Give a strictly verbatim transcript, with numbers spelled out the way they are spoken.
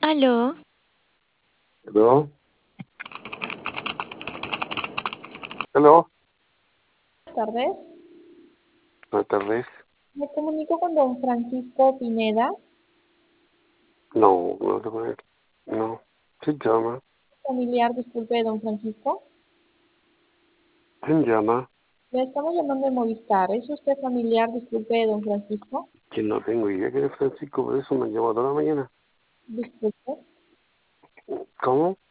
Aló, Hello, hello, Buenas tardes. buenas tardes. Me comunico con don Francisco Pineda, No, no se puede. No, ¿quién llama? familiar, disculpe, de don Francisco. ¿Quién llama? Le estamos llamando de Movistar. ¿Es usted familiar, disculpe, de don Francisco? Que no tengo idea que es Francisco, por eso me han llamado toda la mañana. Disculpe. ¿Cómo?